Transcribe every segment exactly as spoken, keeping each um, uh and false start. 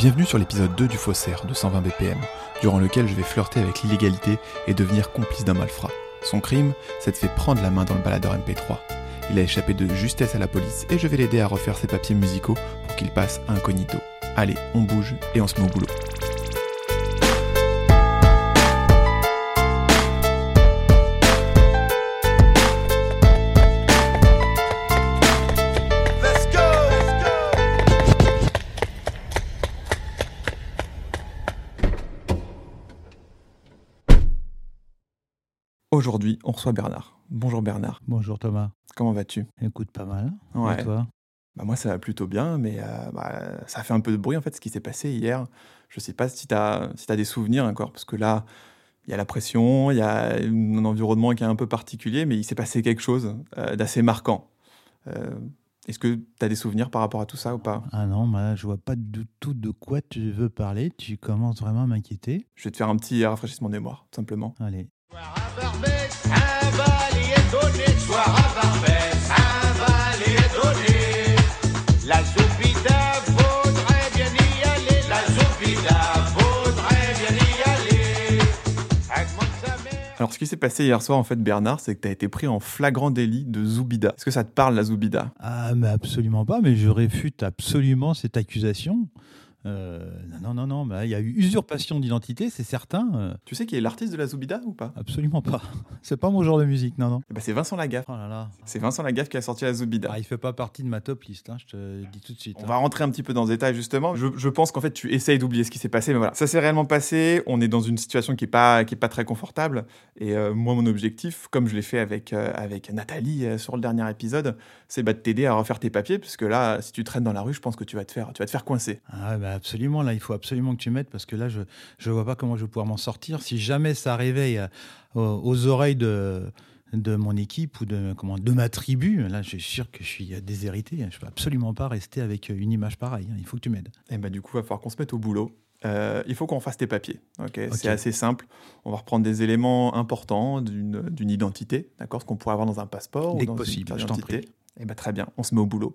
Bienvenue sur l'épisode deux du Faussaire de cent vingt B P M, durant lequel je vais flirter avec l'illégalité et devenir complice d'un malfrat. Son crime, c'est de fait prendre la main dans le baladeur M P trois. Il a échappé de justesse à la police et je vais l'aider à refaire ses papiers musicaux pour qu'il passe incognito. Allez, on bouge et on se met au boulot. Aujourd'hui, on reçoit Bernard. Bonjour Bernard. Bonjour Thomas. Comment vas-tu ? Écoute, pas mal. Ouais. Et toi ? Bah moi, ça va plutôt bien, mais euh, bah, ça a fait un peu de bruit en fait ce qui s'est passé hier. Je sais pas si tu as si t'as des souvenirs encore, parce que là, il y a la pression, il y a un environnement qui est un peu particulier, mais il s'est passé quelque chose euh, d'assez marquant. Euh, est-ce que tu as des souvenirs par rapport à tout ça ou pas ? Ah non, bah, je vois pas du tout de quoi tu veux parler. Tu commences vraiment à m'inquiéter. Je vais te faire un petit rafraîchissement de mémoire, tout simplement. Allez. Soir à Barbès, un bal y est donné. Soir à Barbès, un bal y est donné. La Zoupida faudrait bien y aller. La Zoupida faudrait bien y aller. Augmente sa mère. Alors, ce qui s'est passé hier soir, en fait, Bernard, c'est que tu as été pris en flagrant délit de Zoubida. Est-ce que ça te parle, la Zoubida ? Ah, mais absolument pas, mais je réfute absolument cette accusation. Euh, non, non, non, bah, il y a eu usurpation d'identité, c'est certain. Euh, Tu sais qui est l'artiste de la Zoubida ou pas ? absolument pas. C'est pas mon genre de musique, non, non. Eh ben, c'est Vincent Lagaffe. Oh là là. C'est Vincent Lagaffe qui a sorti la Zoubida. Ah, il fait pas partie de ma top liste, hein, je te le dis tout de suite. On hein. va rentrer un petit peu dans ce détail justement. Je, je pense qu'en fait tu essayes d'oublier ce qui s'est passé, mais voilà, ça s'est réellement passé. On est dans une situation qui est pas qui est pas très confortable. Et euh, moi mon objectif, comme je l'ai fait avec euh, avec Nathalie euh, sur le dernier épisode, c'est bah, de t'aider à refaire tes papiers, puisque là, si tu traînes dans la rue, je pense que tu vas te faire tu vas te faire coincer. Ah bah absolument, là il faut absolument que tu m'aides parce que là je je vois pas comment je vais pouvoir m'en sortir. Si jamais ça réveille euh, aux, aux oreilles de de mon équipe ou de comment de ma tribu, là je suis sûr que je suis euh, déshérité. Je peux absolument pas rester avec une image pareille. hein. Il faut que tu m'aides. Et bah du coup, il va falloir qu'on se mette au boulot. Euh, il faut qu'on fasse tes papiers. ok Ok. C'est assez simple. On va reprendre des éléments importants d'une d'une identité, d'accord, ce qu'on pourrait avoir dans un passeport Dès ou que dans possible, une carte je t'en d'identité. Et bah très bien, on se met au boulot.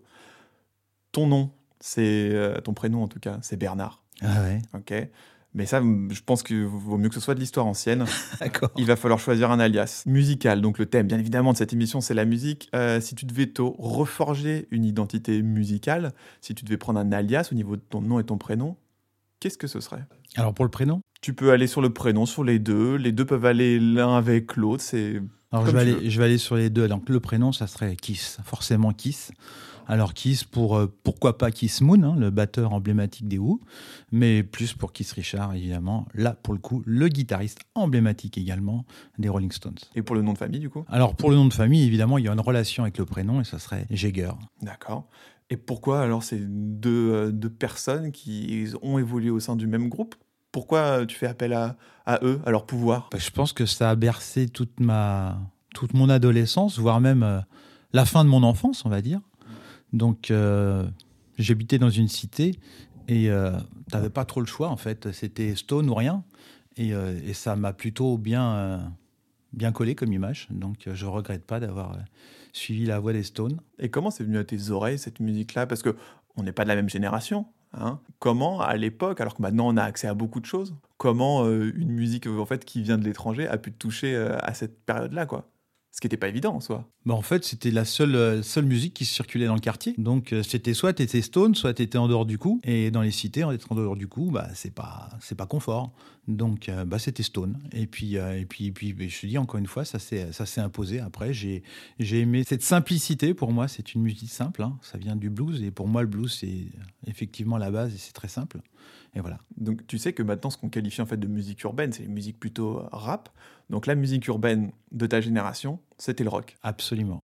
Ton nom, c'est euh, ton prénom en tout cas, c'est Bernard. Ah ouais. Ok. Mais ça, je pense qu'il vaut mieux que ce soit de l'histoire ancienne. D'accord. Il va falloir choisir un alias musical. Donc le thème, bien évidemment, de cette émission, c'est la musique. Euh, si tu devais te reforger une identité musicale, si tu devais prendre un alias au niveau de ton nom et ton prénom, qu'est-ce que ce serait ? Alors pour le prénom, Tu peux aller sur le prénom, sur les deux. Les deux peuvent aller l'un avec l'autre. C'est alors Comme je vais tu aller je vais aller sur les deux. Donc le prénom ça serait Kiss, forcément Kiss. Alors Kiss pour euh, pourquoi pas Kiss Moon, hein, le batteur emblématique des Who, mais plus pour Keith Richards évidemment. Là pour le coup, le guitariste emblématique également des Rolling Stones. Et pour le nom de famille, du coup ? Alors pour le nom de famille, évidemment, il y a une relation avec le prénom et ça serait Jagger. D'accord. Et pourquoi alors ces deux, euh, deux personnes qui ont évolué au sein du même groupe ? Pourquoi tu fais appel à, à eux, à leur pouvoir ? Bah, je pense que ça a bercé toute ma toute mon adolescence, voire même euh, la fin de mon enfance, on va dire. Donc euh, j'habitais dans une cité et euh, t'avais pas trop le choix en fait. C'était Stone ou rien et, euh, et ça m'a plutôt bien euh, bien collé comme image. Donc euh, je regrette pas d'avoir euh, suivi la voie des Stones. Et comment c'est venu à tes oreilles, cette musique-là ? Parce que on n'est pas de la même génération. Hein. Comment, à l'époque, alors que maintenant on a accès à beaucoup de choses, comment euh, une musique euh, en fait, qui vient de l'étranger a pu te toucher euh, à cette période-là, quoi ? Ce qui n'était pas évident en soi. Bah en fait, c'était la seule, euh, seule musique qui circulait dans le quartier. Donc, euh, c'était soit t'étais Stone, soit t'étais en dehors du coup. Et dans les cités, en étant en dehors du coup, bah, c'est pas, c'est pas confort. Donc, euh, bah, c'était Stone. Et puis, euh, et puis, et puis, je te dis encore une fois, ça s'est, ça s'est imposé. Après, j'ai, j'ai aimé cette simplicité. Pour moi, c'est une musique simple. Hein. Ça vient du blues. Et pour moi, le blues, c'est effectivement la base et c'est très simple. Et voilà. Donc tu sais que maintenant, ce qu'on qualifie en fait de musique urbaine, c'est les musiques plutôt euh, rap. Donc la musique urbaine de ta génération, c'était le rock. Absolument.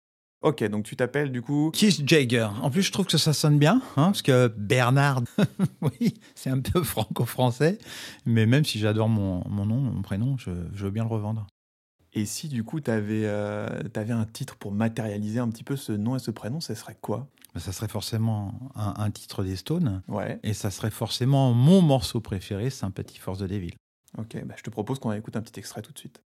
Ok, donc tu t'appelles du coup... Keith Jagger. En plus, je trouve que ça sonne bien, hein, parce que Bernard, oui, c'est un peu franco-français. Mais même si j'adore mon, mon nom, mon prénom, je, je veux bien le revendre. Et si du coup, tu avais euh, un titre pour matérialiser un petit peu ce nom et ce prénom, ça serait quoi ? Ben, ça serait forcément un, un titre des Stones. Ouais, Et ça serait forcément mon morceau préféré, Sympathy for the Devil. ok, bah, je te propose qu'on écoute un petit extrait tout de suite.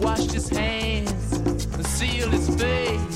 washed his hands and sealed his face.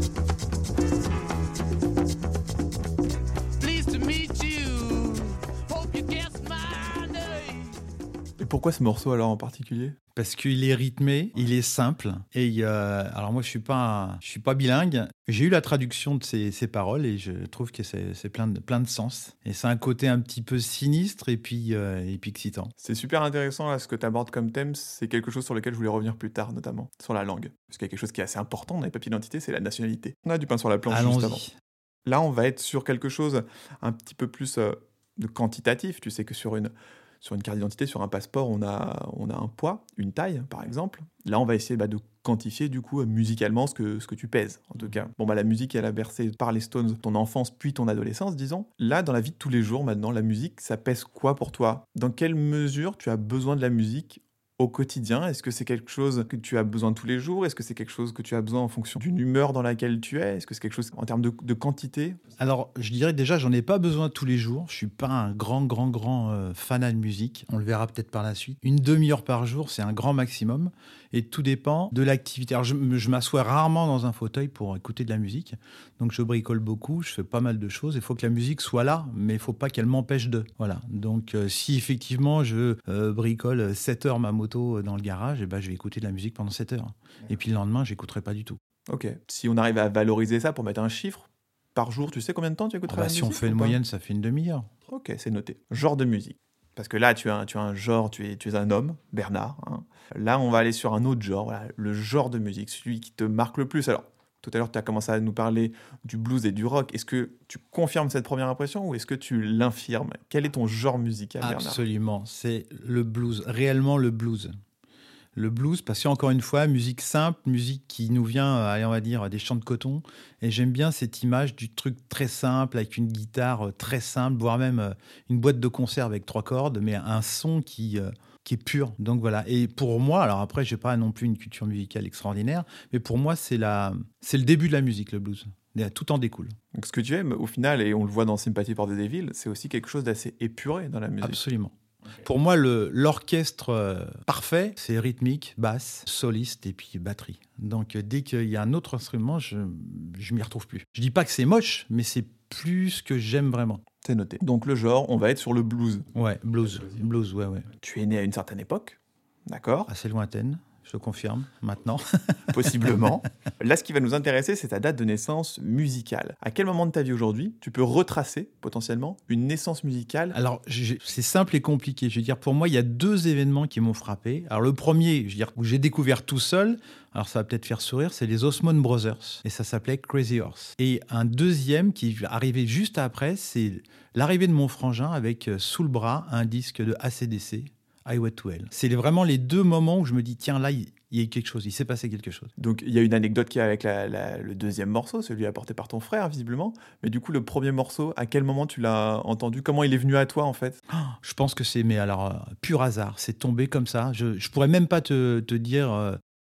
Pleased to meet you. Hope you guess my name. Et pourquoi ce morceau alors en particulier ? Parce qu'il est rythmé, il est simple. Et euh, alors moi, je suis pas, je suis pas bilingue. J'ai eu la traduction de ces, ces paroles et je trouve que c'est, c'est plein de, plein de sens. Et c'est un côté un petit peu sinistre et puis, euh, et puis excitant. C'est super intéressant là, ce que tu abordes comme thème. C'est quelque chose sur lequel je voulais revenir plus tard, notamment sur la langue. Parce qu'il y a quelque chose qui est assez important dans les papiers d'identité, c'est la nationalité. On a du pain sur la planche juste avant. Allons-y. Là, on va être sur quelque chose un petit peu plus euh, de quantitatif. Tu sais que sur une, sur une carte d'identité, sur un passeport, on a, on a un poids, une taille, par exemple. Là, on va essayer bah, de quantifier, du coup, euh, musicalement, ce que, ce que tu pèses, en tout cas. Bon, bah, la musique, elle a bercé par les Stones ton enfance, puis ton adolescence, disons. Là, dans la vie de tous les jours, maintenant, la musique, ça pèse quoi pour toi ? Dans quelle mesure tu as besoin de la musique au quotidien ? Est-ce que c'est quelque chose que tu as besoin tous les jours ? Est-ce que c'est quelque chose que tu as besoin en fonction d'une humeur dans laquelle tu es ? Est-ce que c'est quelque chose en termes de, de quantité ? Alors, je dirais déjà, j'en ai pas besoin tous les jours. Je suis pas un grand, grand, grand euh, fanat de musique. On le verra peut-être par la suite. Une demi-heure par jour, c'est un grand maximum. Et tout dépend de l'activité. Alors, je, je m'assois rarement dans un fauteuil pour écouter de la musique. Donc, je bricole beaucoup. Je fais pas mal de choses. Il faut que la musique soit là, mais il faut pas qu'elle m'empêche de. Voilà. Donc, euh, si effectivement, je euh, bricole sept heures ma moto dans le garage, eh ben, je vais écouter de la musique pendant sept heures. Et puis, le lendemain, j'écouterai pas du tout. Ok. Si on arrive à valoriser ça pour mettre un chiffre, par jour, tu sais combien de temps tu Ah écouteras bah, la si musique on fait ou une pas ? moyenne, ça fait une demi-heure. Ok, c'est noté. Genre de musique. Parce que là, tu as un, tu as un genre, tu es, tu es un homme, Bernard. Hein. Là, on va aller sur un autre genre, voilà, le genre de musique, celui qui te marque le plus. Alors, tout à l'heure, tu as commencé à nous parler du blues et du rock. Est-ce que tu confirmes cette première impression ou est-ce que tu l'infirmes ? Quel est ton genre musical, Bernard ? Absolument, c'est le blues, réellement le blues. Le blues, parce qu'encore une fois, musique simple, musique qui nous vient, euh, allez, on va dire, des champs de coton. Et j'aime bien cette image du truc très simple, avec une guitare euh, très simple, voire même euh, une boîte de concert avec trois cordes, mais un son qui, euh, qui est pur. Donc voilà. Et pour moi, alors après, je n'ai pas non plus une culture musicale extraordinaire, mais pour moi, c'est, la, c'est le début de la musique, le blues. Tout en découle. Donc, ce que tu aimes, au final, et on le voit dans Sympathy for the Devil, c'est aussi quelque chose d'assez épuré dans la musique. Absolument. Pour moi, le, l'orchestre euh, parfait, c'est rythmique, basse, soliste et puis batterie. Donc, euh, dès qu'il y a un autre instrument, je ne m'y retrouve plus. Je dis pas que c'est moche, mais c'est plus ce que j'aime vraiment. C'est noté. Donc, le genre, on va être sur le blues. Ouais, blues. Blues, ouais, ouais. Tu es né à une certaine époque, d'accord ? Assez lointaine, je le confirme, maintenant. Possiblement. Là, ce qui va nous intéresser, c'est ta date de naissance musicale. À quel moment de ta vie aujourd'hui, tu peux retracer, potentiellement, une naissance musicale ? Alors, j'ai, c'est simple et compliqué. Je veux dire, pour moi, il y a deux événements qui m'ont frappé. Alors, le premier, je veux dire, où j'ai découvert tout seul, alors ça va peut-être faire sourire, c'est les Osmond Brothers. Et ça s'appelait Crazy Horse. Et un deuxième qui est arrivé juste après, c'est l'arrivée de mon frangin avec euh, sous le bras un disque de A C D C, Highway to Hell. C'est vraiment les deux moments où je me dis, tiens, là, il y a quelque chose, il s'est passé quelque chose. Donc, il y a une anecdote qui est avec la, la, le deuxième morceau, celui apporté par ton frère, visiblement. Mais du coup, le premier morceau, à quel moment tu l'as entendu ? Comment il est venu à toi, en fait ? Oh, je pense que c'est, mais alors, euh, pur hasard. C'est tombé comme ça. Je ne pourrais même pas te, te dire euh,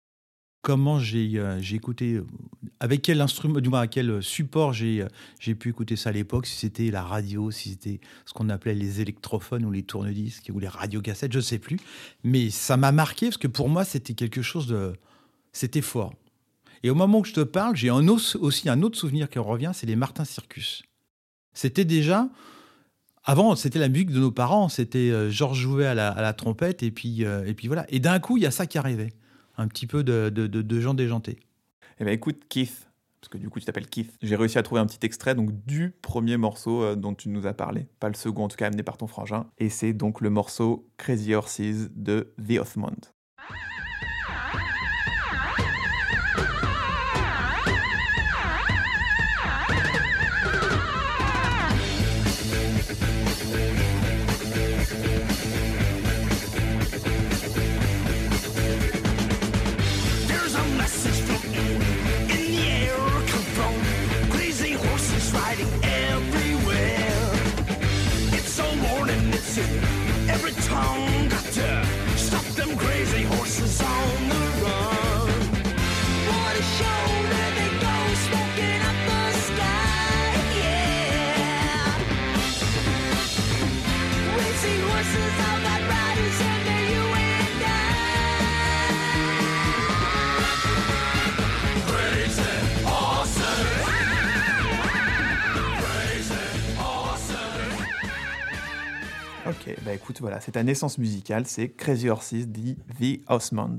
comment j'ai, euh, j'ai écouté, euh, avec quel instrument, du moins à quel support j'ai, euh, j'ai pu écouter ça à l'époque, si c'était la radio, si c'était ce qu'on appelait les électrophones ou les tourne-disques ou les radiocassettes, je ne sais plus. Mais ça m'a marqué parce que pour moi, c'était quelque chose de... C'était fort. Et au moment où je te parle, j'ai un os, aussi un autre souvenir qui revient, c'est les Martin Circus. C'était déjà... Avant, c'était la musique de nos parents. C'était euh, Georges jouait à la, à la trompette et puis, euh, et puis voilà. Et d'un coup, il y a ça qui arrivait. Un petit peu de, de, de, de gens déjantés. Eh bien, écoute, Keith, parce que du coup, tu t'appelles Keith. J'ai réussi à trouver un petit extrait donc, du premier morceau euh, dont tu nous as parlé. Pas le second, en tout cas, amené par ton frangin. Et c'est donc le morceau Crazy Horses de The Osmond. Every tongue got to stop them crazy horses on the run. What a show, there they go, smoking up the sky, yeah. Crazy horses, all got riders under you and I. écoute, voilà, c'est ta naissance musicale, c'est Crazy Horses dit The Osmonds.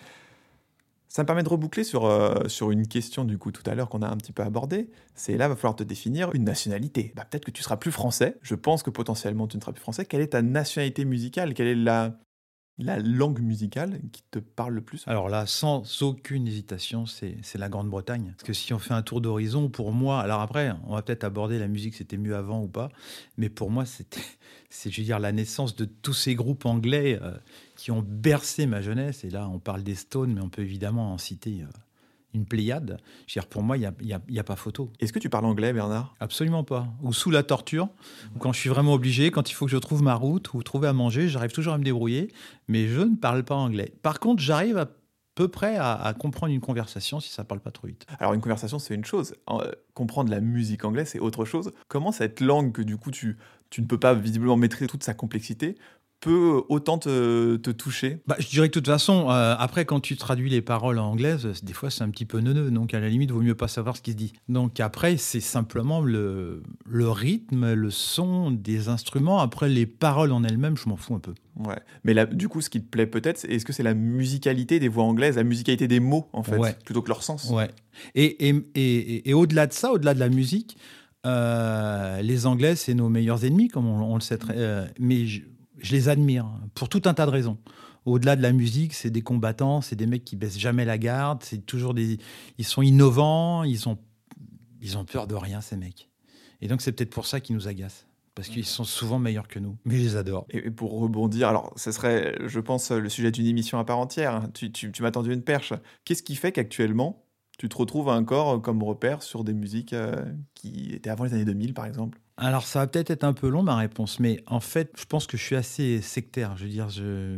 Ça me permet de reboucler sur, euh, sur une question du coup tout à l'heure qu'on a un petit peu abordée. C'est là, il va falloir te définir une nationalité. Bah, peut-être que tu seras plus français. Je pense que potentiellement tu ne seras plus français. Quelle est ta nationalité musicale? Quelle est la, la langue musicale qui te parle le plus? Alors là, sans aucune hésitation, c'est, c'est la Grande-Bretagne. Parce que si on fait un tour d'horizon, pour moi, alors après, on va peut-être aborder la musique, c'était mieux avant ou pas, mais pour moi, c'était, c'est, je veux dire, la naissance de tous ces groupes anglais euh, qui ont bercé ma jeunesse. Et là, on parle des Stones, mais on peut évidemment en citer euh, une pléiade. Je veux dire, pour moi, il n'y a, y a, y a pas photo. Est-ce que tu parles anglais, Bernard? Absolument pas. Ou sous la torture, ou quand je suis vraiment obligé, quand il faut que je trouve ma route ou trouver à manger, j'arrive toujours à me débrouiller, mais je ne parle pas anglais. Par contre, j'arrive à peu près à, à comprendre une conversation si ça ne parle pas trop vite. Alors une conversation, c'est une chose. Euh, comprendre la musique anglaise, c'est autre chose. Comment cette langue que du coup tu, tu ne peux pas visiblement maîtriser toute sa complexité peut autant te, te toucher? Bah, je dirais que de toute façon, euh, après, quand tu traduis les paroles en anglaise, des fois, c'est un petit peu neuneux. Donc, à la limite, il vaut mieux pas savoir ce qui se dit. Donc, après, c'est simplement le, le rythme, le son des instruments. Après, les paroles en elles-mêmes, je m'en fous un peu. Ouais. Mais là, du coup, ce qui te plaît peut-être, c'est- est-ce que c'est la musicalité des voix anglaises, la musicalité des mots, en fait, Ouais. plutôt que leur sens? Ouais. Et, et, et, et, et au-delà de ça, au-delà de la musique, euh, les Anglais, c'est nos meilleurs ennemis, comme on, on le sait très. Euh, mais je, je les admire pour tout un tas de raisons. Au-delà de la musique, c'est des combattants, c'est des mecs qui baissent jamais la garde, c'est toujours des. Ils sont innovants, ils ont, ils ont peur de rien, ces mecs. Et donc, c'est peut-être pour ça qu'ils nous agacent. Parce qu'ils sont souvent meilleurs que nous. Mais je les adore. Et et pour rebondir, alors ce serait, je pense, le sujet d'une émission à part entière. hein. Tu, tu, tu m'as tendu une perche. Qu'est-ce qui fait qu'actuellement, tu te retrouves encore comme repère sur des musiques euh, qui étaient avant les années deux mille, par exemple? Alors, ça va peut-être être un peu long, ma réponse, mais en fait, je pense que je suis assez sectaire. Je veux dire, je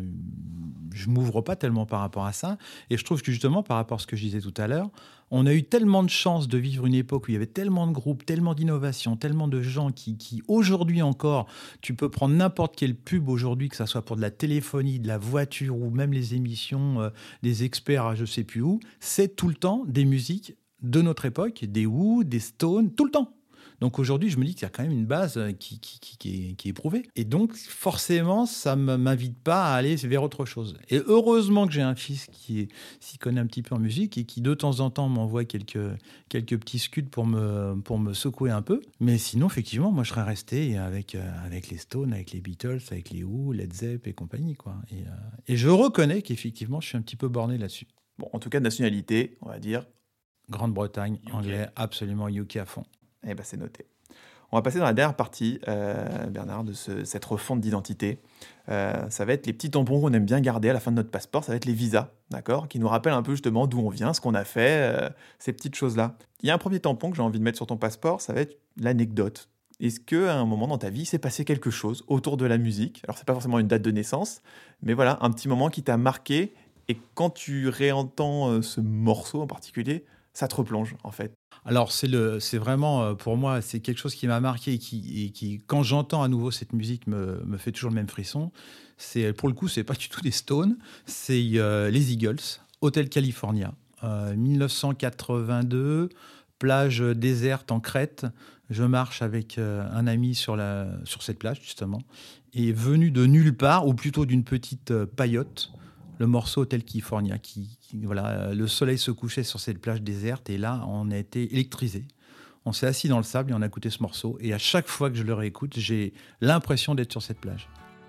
je m'ouvre pas tellement par rapport à ça. Et je trouve que justement, par rapport à ce que je disais tout à l'heure, on a eu tellement de chance de vivre une époque où il y avait tellement de groupes, tellement d'innovations, tellement de gens qui, qui aujourd'hui encore, tu peux prendre n'importe quelle pub aujourd'hui, que ça soit pour de la téléphonie, de la voiture ou même les émissions euh, des experts à je sais plus où, c'est tout le temps des musiques de notre époque, des Who, des Stones, tout le temps. Donc aujourd'hui, je me dis qu'il y a quand même une base qui, qui, qui, qui, est, qui est éprouvée. Et donc, forcément, ça ne m'invite pas à aller vers autre chose. Et heureusement que j'ai un fils qui est, s'y connaît un petit peu en musique et qui, de temps en temps, m'envoie quelques, quelques petits scuds pour me, pour me secouer un peu. Mais sinon, effectivement, moi, je serais resté avec, euh, avec les Stones, avec les Beatles, avec les Who, Led Zepp et compagnie, quoi. Et, euh, et je reconnais qu'effectivement, je suis un petit peu borné là-dessus. Bon, en tout cas, de nationalité, on va dire, Grande-Bretagne, anglais, absolument U K à fond. eh ben, c'est noté. On va passer dans la dernière partie, euh, Bernard, de ce- cette refonte d'identité. Euh, ça va être les petits tampons qu'on aime bien garder à la fin de notre passeport. Ça va être les visas, d'accord, qui nous rappellent un peu justement d'où on vient, ce qu'on a fait, euh, ces petites choses-là. Il y a un premier tampon que j'ai envie de mettre sur ton passeport, ça va être l'anecdote. Est-ce qu'à un moment dans ta vie, il s'est passé quelque chose autour de la musique? Alors, c'est pas forcément une date de naissance, mais voilà, un petit moment qui t'a marqué. Et quand tu réentends euh, ce morceau en particulier, ça te replonge, en fait. Alors, c'est, le, c'est vraiment, euh, pour moi, c'est quelque chose qui m'a marqué et qui, et qui quand j'entends à nouveau cette musique, me, me fait toujours le même frisson. C'est, pour le coup, c'est pas du tout des Stones, c'est euh, les Eagles, Hotel California, euh, dix-neuf cent quatre-vingt-deux, plage déserte en Crète. Je marche avec euh, un ami sur, la, sur cette plage, justement, et venu de nulle part, ou plutôt d'une petite euh, paillote, le morceau Hotel California, qui, qui- voilà, euh, le soleil se couchait sur cette plage déserte et là, on a été électrisés. On s'est assis dans le sable et on a écouté ce morceau. Et à chaque fois que je le réécoute, j'ai l'impression d'être sur cette plage.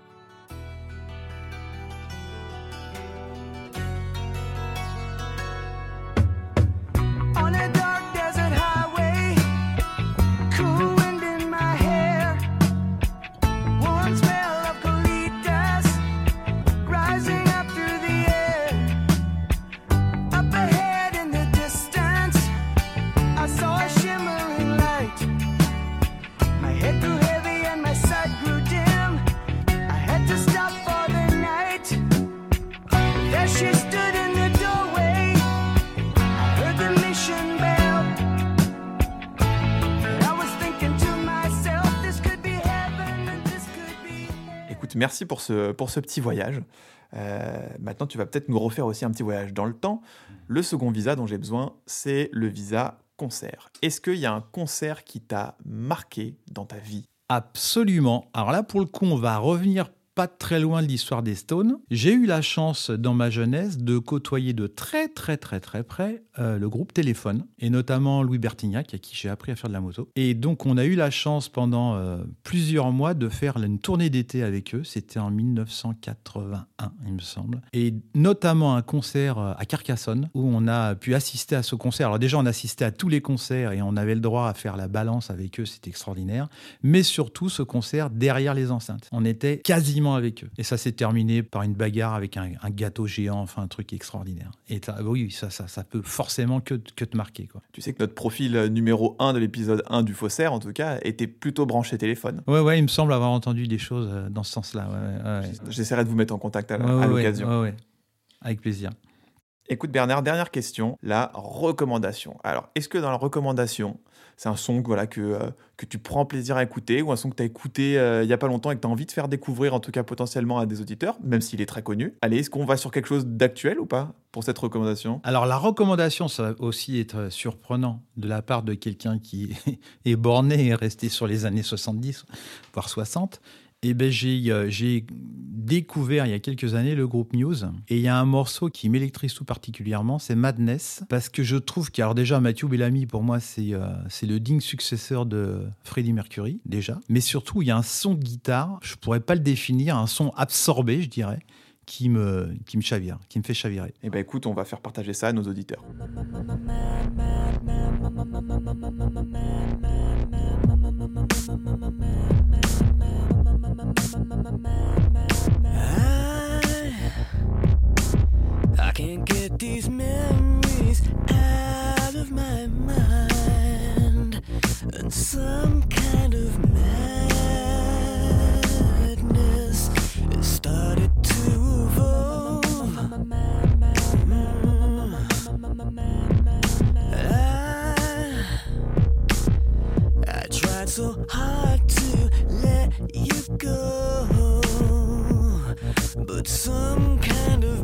On a dark desert highway, cool wind in my hair, warm smell of colitas rising up through the air. Up ahead in the distance, I saw a shimmering light. My head grew heavy and my sight grew dim. I had to stop for the night. There she stood in the doorway. Heard the mission bell. And I was thinking to myself, this could be heaven and this could be hell. Écoute, merci pour ce, pour ce petit voyage. Euh, maintenant, tu vas peut-être nous refaire aussi un petit voyage dans le temps. Le second visa dont j'ai besoin, c'est le visa concert. Est-ce qu'il y a un concert qui t'a marqué dans ta vie? Absolument. Alors là, pour le coup, on va revenir pas très loin de l'histoire des Stones. J'ai eu la chance, dans ma jeunesse, de côtoyer de très très très très près euh, le groupe Téléphone, et notamment Louis Bertignac, à qui j'ai appris à faire de la moto. Et donc, on a eu la chance pendant euh, plusieurs mois de faire une tournée d'été avec eux. C'était en dix-neuf cent quatre-vingt-un, il me semble. Et notamment un concert à Carcassonne, où on a pu assister à ce concert. Alors déjà, on assistait à tous les concerts et on avait le droit à faire la balance avec eux, c'était extraordinaire. Mais surtout, ce concert derrière les enceintes. On était quasiment avec eux. Et ça s'est terminé par une bagarre avec un, un gâteau géant, enfin un truc extraordinaire. Et oui, ça, ça, ça peut forcément que, que te marquer, quoi. Tu sais que notre profil numéro un de l'épisode un du Faussaire, en tout cas, était plutôt branché téléphone. Ouais, ouais, il me semble avoir entendu des choses dans ce sens-là. Ouais, ouais, ouais. J'essaierai de vous mettre en contact à, ouais, à ouais, l'occasion. Ouais, ouais. Avec plaisir. Écoute Bernard, dernière question, la recommandation. Alors, est-ce que dans la recommandation, c'est un son que, voilà, que, euh, que tu prends plaisir à écouter, ou un son que tu as écouté euh, il n'y a pas longtemps et que tu as envie de faire découvrir, en tout cas potentiellement à des auditeurs, même s'il est très connu? Allez, est-ce qu'on va sur quelque chose d'actuel ou pas pour cette recommandation? Alors, la recommandation, ça va aussi être surprenant de la part de quelqu'un qui est borné et resté sur les années soixante-dix, voire soixante. Eh ben, j'ai, euh, j'ai découvert il y a quelques années le groupe Muse, et il y a un morceau qui m'électrise tout particulièrement, c'est Madness, parce que je trouve que, alors déjà, Matthew Bellamy, pour moi, c'est, euh, c'est le digne successeur de Freddie Mercury, déjà, mais surtout, il y a un son de guitare, je pourrais pas le définir, un son absorbé, je dirais, qui me, qui me chavire, qui me fait chavirer. Eh ben écoute, on va faire partager ça à nos auditeurs. I can't get these memories out of my mind, and some kind of madness has started to evolve. I, I tried so hard to let you go, but some kind of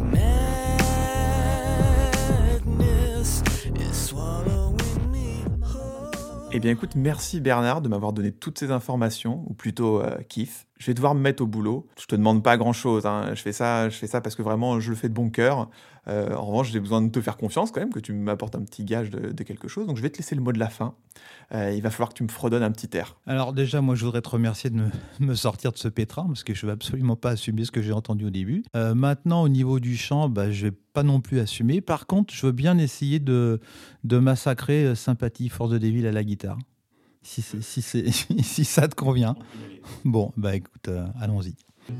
madness is swallowing me whole. Eh bien écoute, merci Bernard de m'avoir donné toutes ces informations, ou plutôt euh, kiff. Je vais devoir me mettre au boulot. Je te demande pas grand-chose, hein. Je fais ça, je fais ça parce que vraiment je le fais de bon cœur. Euh, en revanche, j'ai besoin de te faire confiance quand même, que tu m'apportes un petit gage de, de quelque chose. Donc je vais te laisser le mot de la fin. Euh, il va falloir que tu me fredonnes un petit air. Alors déjà, moi, je voudrais te remercier de me, me sortir de ce pétrin, parce que je ne vais absolument pas assumer ce que j'ai entendu au début. Euh, maintenant, au niveau du chant, bah, je ne vais pas non plus assumer. Par contre, je veux bien essayer de, de massacrer euh, Sympathie, Force de Devil à la guitare. Si, c'est, si, c'est, si ça te convient. Bon, bah écoute, euh, allons-y.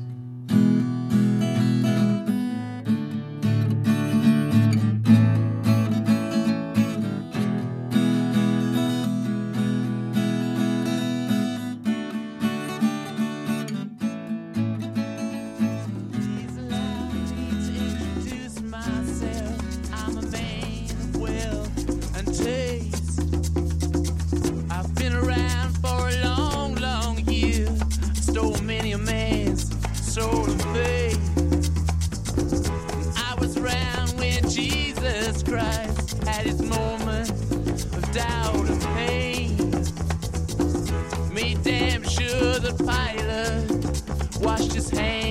Had his moment of doubt and pain. Made damn sure the pilot washed his hands.